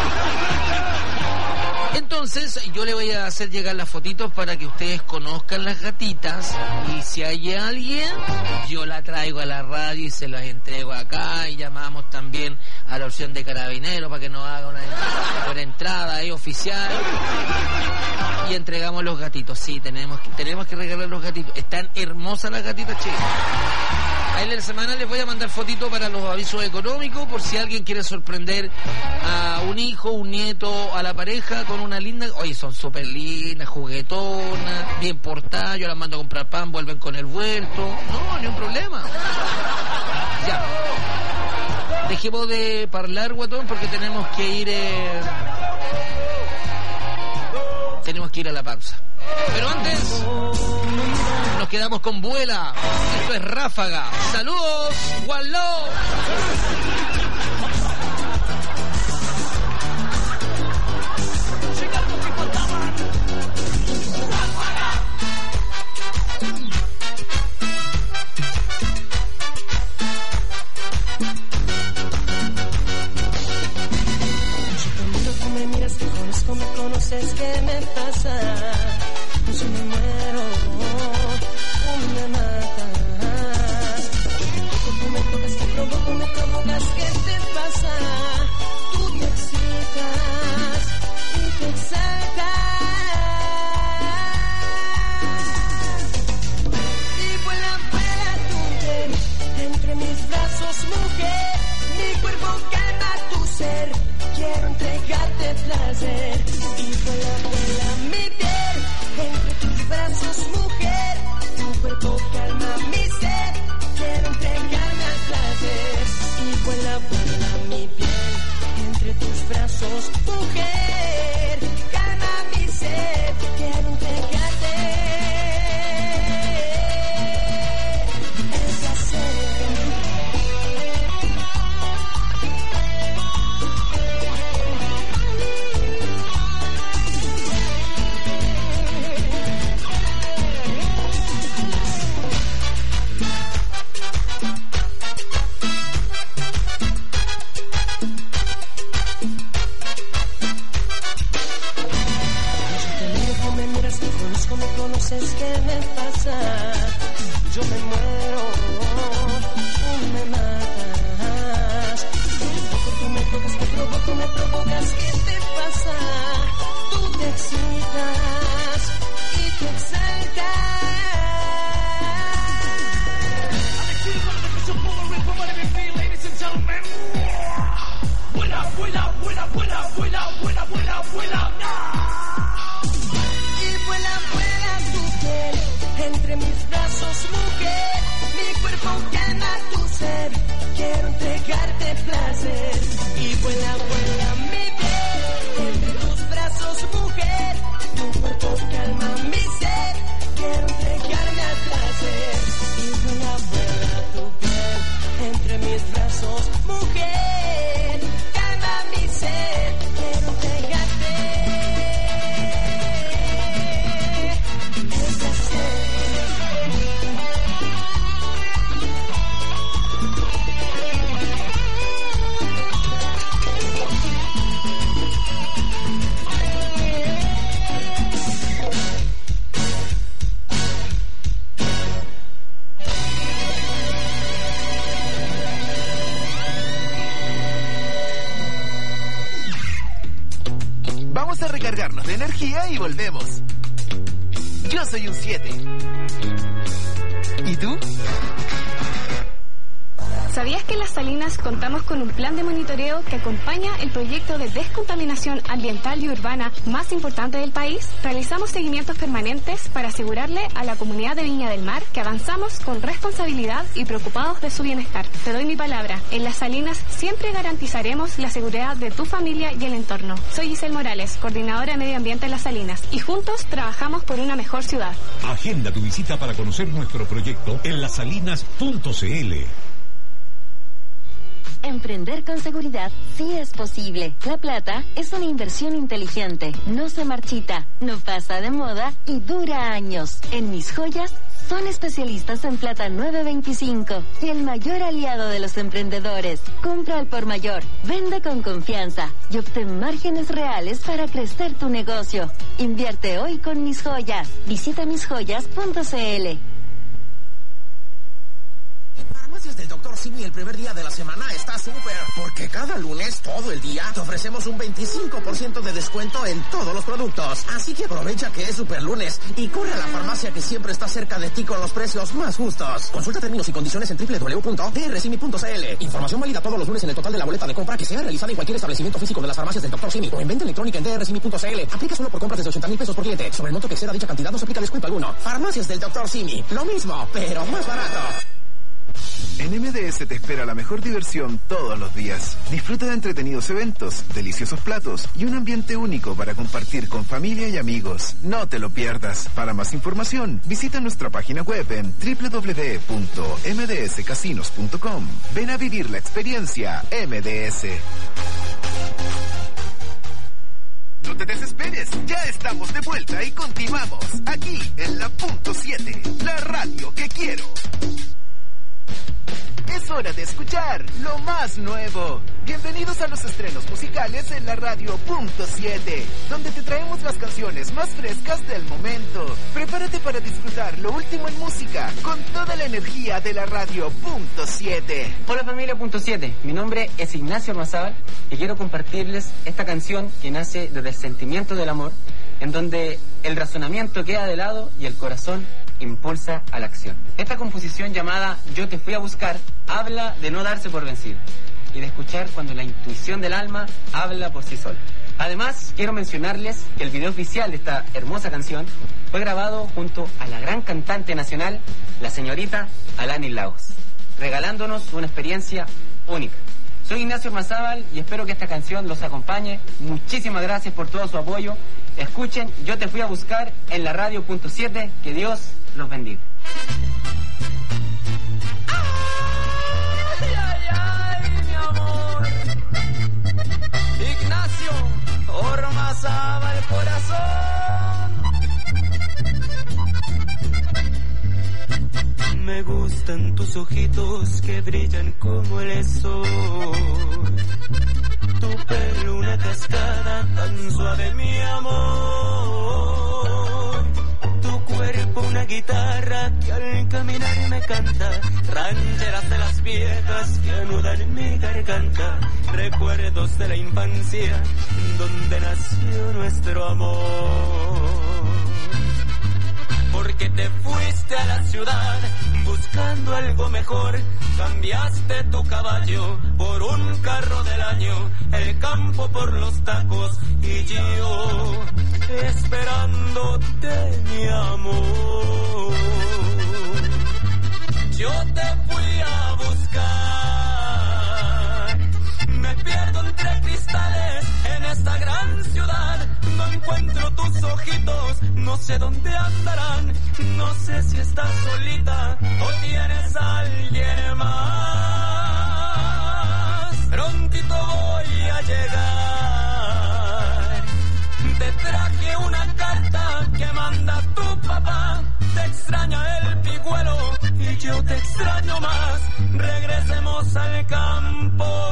Entonces yo le voy a hacer llegar las fotitos para que ustedes conozcan las gatitas, y si hay alguien yo la traigo a la radio y se las entrego acá, y llamamos también a la opción de Carabineros para que nos haga una, una entrada ahí oficial y entregamos los gatitos. Sí, tenemos que, tenemos que regalar los gatitos. Están hermosas las gatitas, chicas. Ahí en la semana les voy a mandar fotitos para los avisos económicos, por si alguien quiere sorprender a un hijo, un nieto, a la pareja con una linda... Oye, son súper lindas, juguetonas, bien portadas. Yo las mando a comprar pan, vuelven con el vuelto. No, ni un problema. Ya. Dejemos dejemos de hablar, guatón, porque tenemos que ir... Eh... Tenemos que ir a la pausa. Pero antes, nos quedamos con Vuela. Esto es Ráfaga. ¡Saludos! ¡One love! Me conoces, ¿qué me pasa? Yo me muero, tú me matas. Tú me tocas, te provoco, me provocas, ¿qué te pasa? Tú te excitas y te exaltas. Y vuela, vuela tu piel entre mis brazos, mujer. Mi cuerpo calma tu ser. Quiero entregarte placer y vuela, vuela mi piel entre tus brazos, mujer. Tu cuerpo calma mi sed. Quiero entregarme al placer y vuela, vuela mi piel entre tus brazos, mujer. Calma mi sed. Quiero entregarte el placer. Me conoces, ¿qué me pasa? Yo me muero, tú me matas. Tú me tocas, te provoco, me provocas, ¿qué te pasa? Tú te excitas y te exaltas. Vuela, vuela, vuela, vuela, vuela, vuela, vuela, vuela. Vuela, vuela tu piel entre mis brazos, mujer. Mi cuerpo calma tu ser. Quiero entregarte placer. Y vuela, vuela mi piel entre tus brazos, mujer. Tu cuerpo calma mi ser. Quiero entregarme al placer. Y vuela, vuela tu piel entre mis brazos, mujer. Calma mi ser. Quiero entregarte. Vamos a recargarnos de energía y volvemos. Yo soy un siete. ¿Y tú? ¿Sabías que en Las Salinas contamos con un plan de monitoreo que acompaña el proyecto de descontaminación ambiental y urbana más importante del país? Realizamos seguimientos permanentes para asegurarle a la comunidad de Viña del Mar que avanzamos con responsabilidad y preocupados de su bienestar. Te doy mi palabra, en Las Salinas siempre garantizaremos la seguridad de tu familia y el entorno. Soy Giselle Morales, coordinadora de Medio Ambiente en Las Salinas, y juntos trabajamos por una mejor ciudad. Agenda tu visita para conocer nuestro proyecto en lasalinas punto c l. Emprender con seguridad sí es posible. La plata es una inversión inteligente, no se marchita, no pasa de moda y dura años. En Mis Joyas son especialistas en plata nueve veinticinco y el mayor aliado de los emprendedores. Compra al por mayor, vende con confianza y obtén márgenes reales para crecer tu negocio. Invierte hoy con Mis Joyas. Visita mis joyas punto c l. Farmacias del doctor Simi el primer día de la semana está súper, porque cada lunes, todo el día, te ofrecemos un veinticinco por ciento de descuento en todos los productos. Así que aprovecha que es super lunes y corre a la farmacia que siempre está cerca de ti con los precios más justos. Consulta términos y condiciones en doble u doble u doble u punto d r simi punto c l. Información válida todos los lunes en el total de la boleta de compra que sea realizada en cualquier establecimiento físico de las farmacias del doctor Simi o en venta electrónica en d r simi punto c l. Aplica solo por compras desde ochenta mil pesos por cliente. Sobre el monto que exceda dicha cantidad no se aplica descuento alguno. Farmacias del doctor Simi. Lo mismo, pero más barato. En M D S te espera la mejor diversión todos los días. Disfruta de entretenidos eventos, deliciosos platos y un ambiente único para compartir con familia y amigos. No te lo pierdas. Para más información, visita nuestra página web en doble u doble u doble u punto m d s casinos punto com. Ven a vivir la experiencia M D S. No te desesperes, ya estamos de vuelta y continuamos aquí en la punto siete, la radio que quiero. Es hora de escuchar lo más nuevo. Bienvenidos a los estrenos musicales en la radio punto siete, donde te traemos las canciones más frescas del momento. Prepárate para disfrutar lo último en música con toda la energía de la radio punto siete. Hola familia punto siete, mi nombre es Ignacio Armazábal y quiero compartirles esta canción que nace desde el sentimiento del amor, en donde el razonamiento queda de lado y el corazón impulsa a la acción. Esta composición llamada Yo te fui a buscar habla de no darse por vencido y de escuchar cuando la intuición del alma habla por sí sola. Además, quiero mencionarles que el video oficial de esta hermosa canción fue grabado junto a la gran cantante nacional, la señorita Alanis Lagos, regalándonos una experiencia única. Soy Ignacio Armazábal y espero que esta canción los acompañe. Muchísimas gracias por todo su apoyo. Escuchen Yo te fui a buscar en la radio punto siete. Que Dios los bendiga. Ay, ay, ay, mi amor. Ignacio Ormazábal el corazón. Me gustan tus ojitos que brillan como el sol. Tu pelo una cascada tan suave, mi amor. Tu cuerpo una guitarra que al caminar me canta. Rancheras de las viejas que anudan en mi garganta. Recuerdos de la infancia donde nació nuestro amor. Porque te fuiste a la ciudad buscando algo mejor. Cambiaste tu caballo por un carro del año, el campo por los tacos y yo esperándote, mi amor. Yo te fui a buscar, me pierdo entre cristales en esta gran ciudad. No encuentro tus ojitos, no sé dónde andarán. No sé si estás solita o tienes a alguien más. Prontito voy a llegar. Te traje una carta que manda tu papá. Te extraña el pigüelo y yo te extraño más. Regresemos al campo,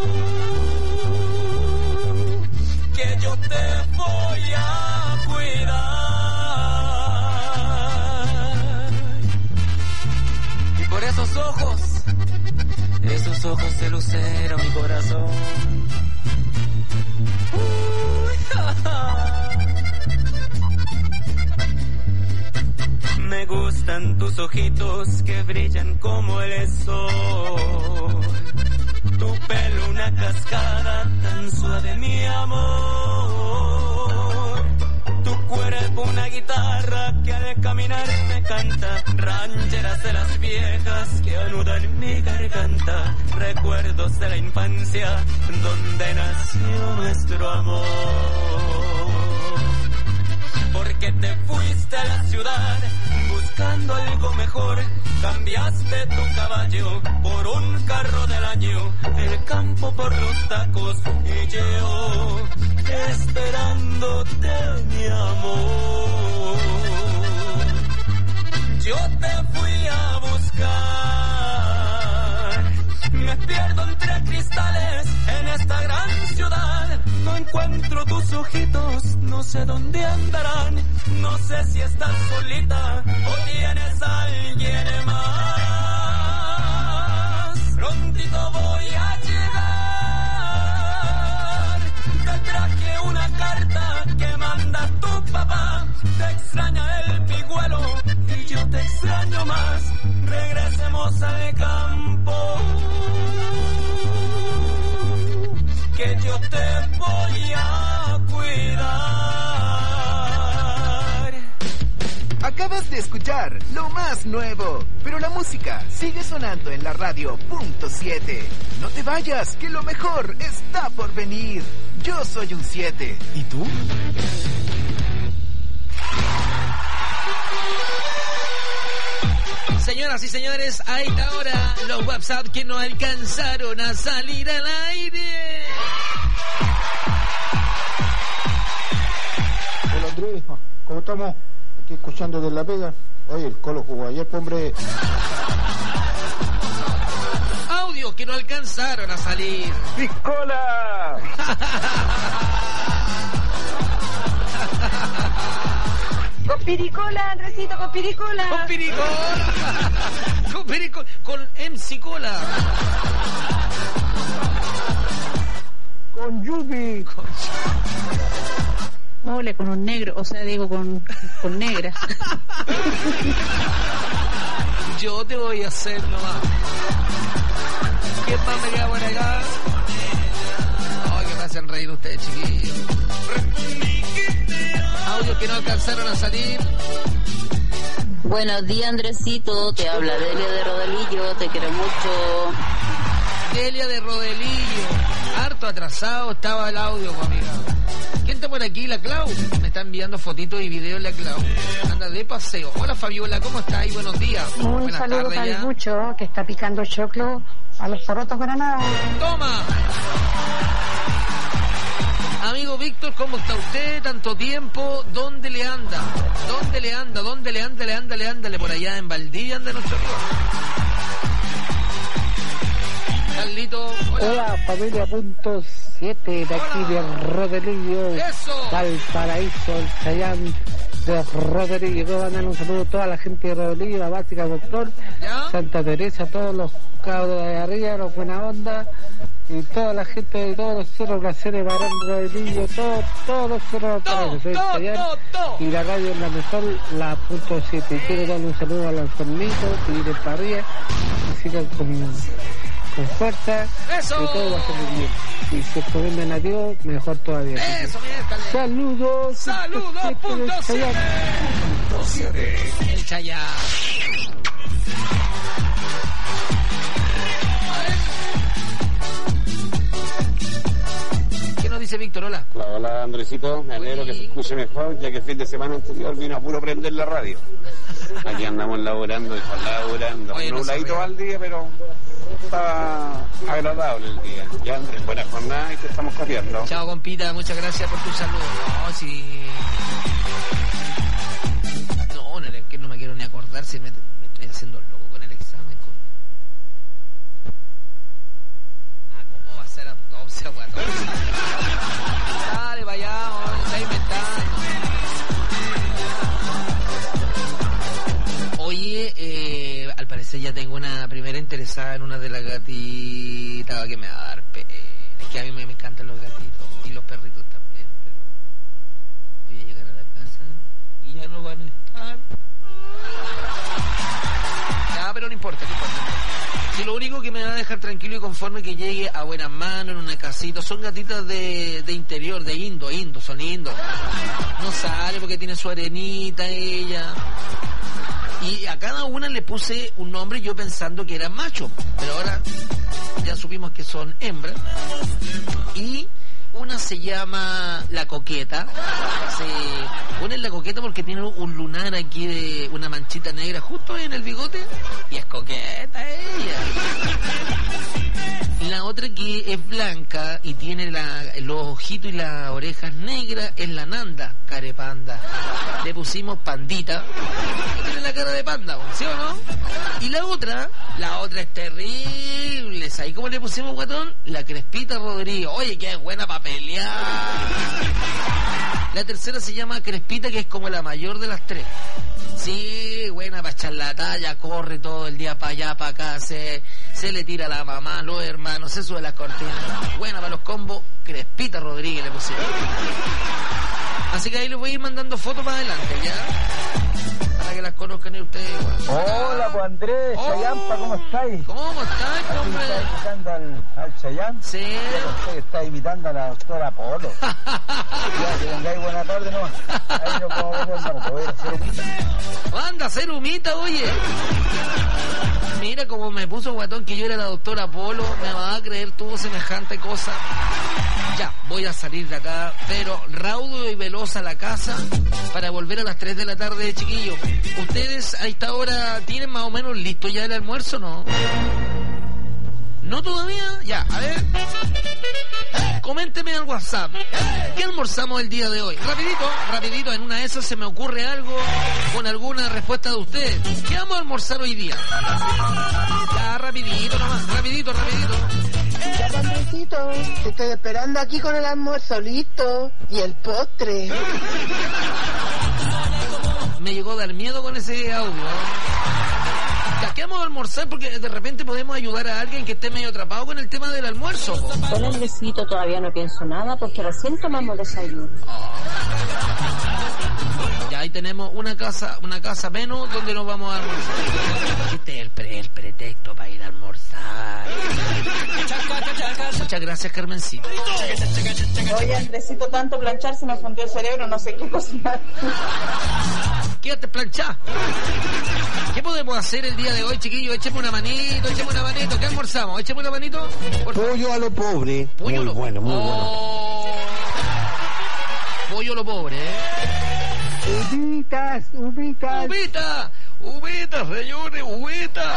que yo te voy a cuidar. Y por esos ojos, esos ojos de lucero, mi corazón. Uy, ja, ja. Me gustan tus ojitos que brillan como el sol. Tu pelo una cascada tan suave, mi amor. Tu cuerpo una guitarra que al caminar me canta. Rancheras de las viejas que anudan en mi garganta. Recuerdos de la infancia donde nació nuestro amor. Porque te fuiste a la ciudad buscando algo mejor. Cambiaste tu caballo por un carro del año, el campo por los tacos y yo esperándote, mi amor. Yo te fui a buscar, me pierdo entre cristales en esta gran ciudad. No encuentro tus ojitos, no sé dónde andarán. No sé si estás solita o tienes a alguien más. Prontito voy a llegar. Te traje una carta que manda tu papá. Te extraña el pigüelo y yo te extraño más. Regresemos al campo, que yo te voy a cuidar. Acabas de escuchar lo más nuevo, pero la música sigue sonando en la radio punto siete. No te vayas, que lo mejor está por venir. Yo soy un siete. ¿Y tú? Señoras y señores, a esta hora los WhatsApp que no alcanzaron a salir al aire. Hola Andrés, ¿cómo estamos? Aquí escuchando de La Vega. Oye, el Colo jugó ayer, hombre. Audios que no alcanzaron a salir. ¡Piscola! Con piricola, Andresito, con piricola. Con piricola. Con piricola. Con M C Cola. Con Yubi. Con... Ole, con un negro, o sea, digo, con, con negra. Yo te voy a hacer nomás. ¿Quién más me queda por acá? Ay, que me hacen reír ustedes, chiquillos. Audios que no alcanzaron a salir. Buenos días, Andresito. Te habla Delia de Rodelillo. Te quiero mucho. Delia de Rodelillo. Harto atrasado estaba el audio, pues, amiga. ¿Quién está por aquí? La Clau. Me está enviando fotitos y videos la Clau. Anda de paseo. Hola, Fabiola, ¿cómo estás? Y buenos días. Un Buenas saludo tardes, para el ya. Bucho, que está picando choclo a los porotos granados. ¡Toma! Amigo Víctor, ¿cómo está usted? Tanto tiempo, ¿dónde le anda? ¿Dónde le anda? ¿Dónde le anda? Le anda, le anda, le por allá en Valdivia anda nuestro amigo. Carlito, hola. Hola, familia punto siete de aquí de Rodelillo. ¡Eso! Valparaíso, el Chayán de Rodelillo. Quiero mandar un saludo a toda la gente de Rodelillo, la básica doctor, ¿ya? Santa Teresa, todos los cabros de arriba, los buena onda. Y toda la gente de todos los cerros, Placeres, Barón, Rodelillo, todos, todos los cerros, Todo, soy todo, Chayán, todo, todo. y la radio es la mejor, la punto siete. Quiero darle un saludo a los enfermitos, que vienen para arriba, que sigan con, con fuerza, ¡eso! y todo va a salir bien. Y si encomiendan a Dios, mejor todavía. ¡Eso, miércoles! Saludos, ¡Saludos, punto siete! El Chayán. ¿Qué nos dice Víctor? Hola. Hola, hola Andresito, me alegro que se escuche mejor, ya que el fin de semana anterior vino a puro prender la radio. Aquí andamos laborando, y laborando, Oye, no nubladito sabía. al día, pero estaba agradable el día. Ya Andrés, buena jornada y te estamos corriendo. Chao, compita, muchas gracias por tu saludo. No, si... No, no, es que no me quiero ni acordar si me, me estoy haciendo loco con el examen. Con... Ah, ¿cómo va a ser autopsia, guatón? Dale, vayamos, está inventando. Oye, eh, al parecer ya tengo una primera interesada en una de las gatitas que me va a dar pena. Es que a mí me, me encantan los gatitos y los perritos también, pero voy a llegar a la casa y ya no van a estar. Ya, pero no importa, no importa. Si lo único que me va a dejar tranquilo y conforme que llegue a buenas manos en una casita, son gatitas de, de interior, de indo, indo, son indos. No sale porque tiene su arenita ella. Y a cada una le puse un nombre yo pensando que era macho, pero ahora ya supimos que son hembras. Y una se llama La Coqueta. Se pone La Coqueta porque tiene un lunar aquí de una manchita negra justo en el bigote. Y es coqueta ella. La otra que es blanca y tiene la, los ojitos y las orejas negras es la Nanda, carepanda. Le pusimos Pandita, que tiene la cara de panda, ¿sí o no? Y la otra, la otra es terrible. ¿Sabes cómo le pusimos, guatón? La Crespita Rodríguez. Oye, que es buena para pelear. La tercera se llama Crespita, que es como la mayor de las tres. Sí, buena para echar la talla, corre todo el día para allá, para acá, se, se le tira a la mamá, los hermanos, se sube las cortinas. Buena para los combos, Crespita Rodríguez le pusieron. Así que ahí les voy a ir mandando fotos más adelante, ¿ya? para que las conozcan y ustedes. Bueno. Hola, pues Andrés, oh, Chayampa, ¿cómo estáis? ¿Cómo estáis, hombre? ¿Estás imitando al, al Chayán? Sí. Usted está imitando a la doctora Polo. Ya, que vengáis buena tarde, no. Ahí no puedo ver, hermano, te voy a hacer humita. Anda a hacer humita, oye. Mira como me puso guatón que yo era la doctora Polo, me va a creer tuvo semejante cosa. Ya, voy a salir de acá, pero raudo y veloz a la casa para volver a las tres de la tarde, chiquillos. ¿Ustedes a esta hora tienen más o menos listo ya el almuerzo, no? ¿No todavía? Ya, a ver. Coménteme al WhatsApp. ¿Qué almorzamos el día de hoy? Rapidito, rapidito, en una de esas se me ocurre algo con alguna respuesta de ustedes. ¿Qué vamos a almorzar hoy día? Ya, rapidito nomás, rapidito, rapidito. Ya, Pandrecito, te estoy esperando aquí con el almuerzo listo y el postre. Me llegó a dar miedo con ese audio. Ya, ¿qué vamos a almorzar? Porque de repente podemos ayudar a alguien que esté medio atrapado con el tema del almuerzo. Hola, Andresito, todavía no pienso nada porque recién tomamos desayuno. Oh. Ya, ahí tenemos una casa una casa menos donde nos vamos a almorzar. Este es el, pre, el pretexto para ir a almorzar. Muchas gracias, Carmencita. Oye, Andresito, tanto planchar se me fundió el cerebro, no sé qué cocinar. Quédate planchá. ¿Qué podemos hacer el día de hoy, chiquillos? Écheme una manito, écheme una manito. ¿Qué almorzamos? Écheme una manito. Pollo a lo pobre. Pollo muy lo... bueno, muy oh. bueno. Pollo a lo pobre, ¿eh? Ubitas, ubitas. Ubita, ubita, señores, ubita.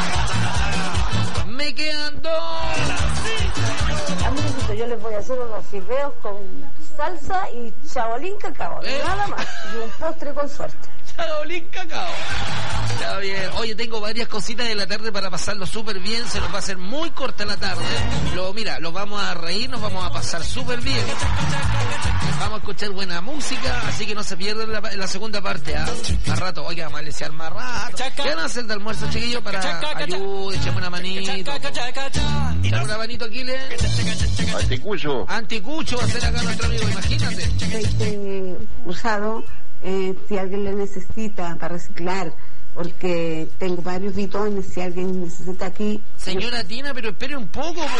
Me quedan dos. Amiguito, yo les voy a hacer unos fideos con salsa y chabolín cacao. ¿Eh? Nada más. Y un postre con suerte. Chabolín cacao. Está bien. Oye, tengo varias cositas de la tarde para pasarlo súper bien. Se nos va a hacer muy corta la tarde. Lo, mira, lo vamos a reír, nos vamos a pasar súper bien. Vamos a escuchar buena música, así que no se pierdan la, la segunda parte. ¿Ah? Más rato, oiga, vamos a desear más rato. ¿Qué van a hacer de almuerzo, chiquillos? Para ayuda, echame una manito. Echame una manito, Aquiles. Anticucho. Anticucho va a ser acá nuestro amigo, imagínate. Aceite usado, eh, si alguien le necesita para reciclar, porque tengo varios bidones, si alguien necesita aquí. Señora yo... Tina, pero espere un poco, po.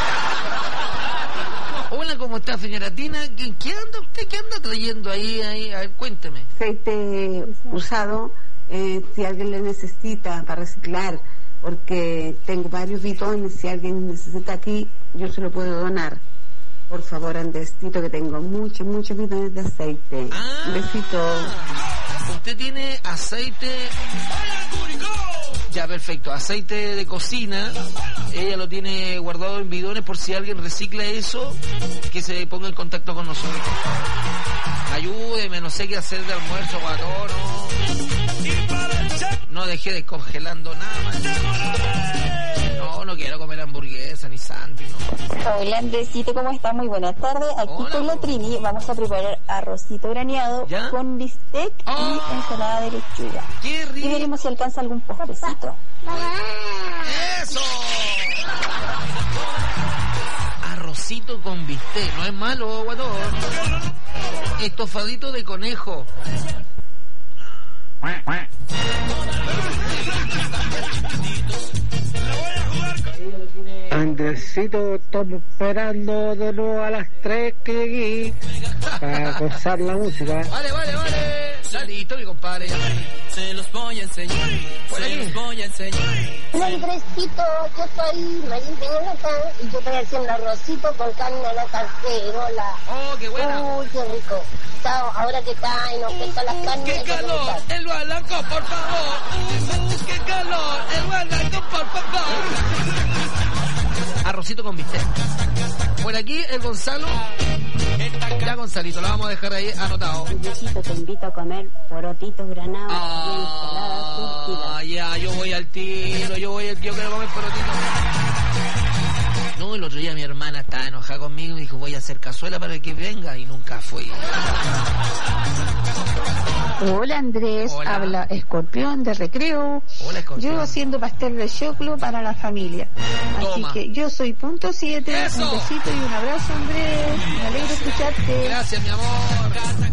Hola, ¿cómo está, señora Tina? ¿Qué, qué anda usted? ¿Qué anda trayendo ahí? ahí? A ver, cuénteme. Aceite usado, eh, si alguien le necesita para reciclar, porque tengo varios bidones, si alguien necesita aquí, yo se lo puedo donar. Por favor, Andresito, que tengo muchos, muchos bidones de aceite. Ah, un besito. Usted tiene aceite... Ya, perfecto. Aceite de cocina. Ella lo tiene guardado en bidones por si alguien recicla eso, que se ponga en contacto con nosotros. Ayúdeme, no sé qué hacer de almuerzo, guatón, no. No dejé descongelando nada más. No, no quiero comer hamburguesa ni sándwich, no. Hola, Andresito, ¿cómo estás? Muy buenas tardes. Aquí Hola, con la Trini vamos a preparar arrocito graneado ¿ya? Con bistec oh. y ensalada de lechuga. ¡Qué rico! Y veremos si alcanza algún postrecito. ¡Eso! Arrocito con bistec, no es malo, guatón. Estofadito de conejo. Andresito, estamos esperando de nuevo a las tres que llegué para gozar la música. Vale, vale, vale. Está listo, mi compadre. Se los voy a enseñar. Se los voy a enseñar. Hola, Andresito, yo soy Marín Peñalota y yo estoy haciendo arrocito con carne a la cacerola. Oh, qué buena. Uy, qué rico. Chao, ahora que caen, nos pescan las carnes. ¡Qué calor! ¡El balanco, por favor! Uh, ¡Qué calor! ¡El balanco, por favor! Arrocito con bistec. Por aquí el Gonzalo. Ya, Gonzalito, lo vamos a dejar ahí anotado. Andresito, te invito a comer porotitos granados ah, y ensalada surtida. Ya, yo voy al tiro, yo voy al tiro, quiero comer porotitos. No, el otro día mi hermana estaba enojada conmigo y dijo, voy a hacer cazuela para que venga, y nunca fui. Hola, Andrés. Hola. Habla Escorpión de Recreo. Hola, Escorpión. Yo haciendo pastel de choclo para la familia. Toma. Así que yo soy punto siete. ¡Eso! Un besito y un abrazo, Andrés. Me alegro escucharte. Gracias, mi amor.